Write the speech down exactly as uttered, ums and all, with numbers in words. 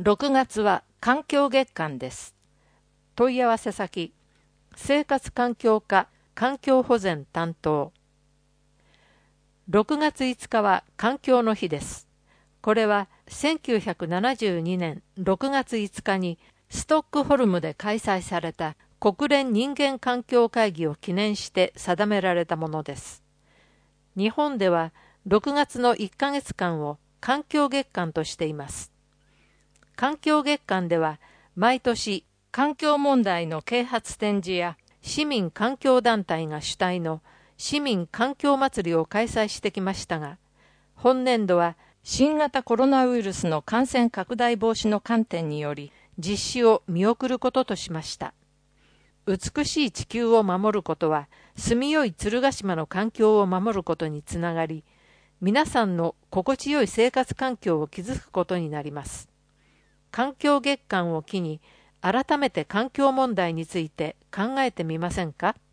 ろくがつは環境月間です。問い合わせ先、生活環境課環境保全担当。ろくがついつかは環境の日です。これはせんきゅうひゃくななじゅうにねんろくがついつかにストックホルムで開催された国連人間環境会議を記念して定められたものです。日本ではろくがつのいっかげつかんを環境月間としています。環境月間では毎年環境問題の啓発展示や市民環境団体が主体の市民環境祭りを開催してきましたが、本年度は新型コロナウイルスの感染拡大防止の観点により実施を見送ることとしました。美しい地球を守ることは住みよい鶴ヶ島の環境を守ることにつながり、皆さんの心地よい生活環境を築くことになります。環境月間を機に改めて環境問題について考えてみませんか？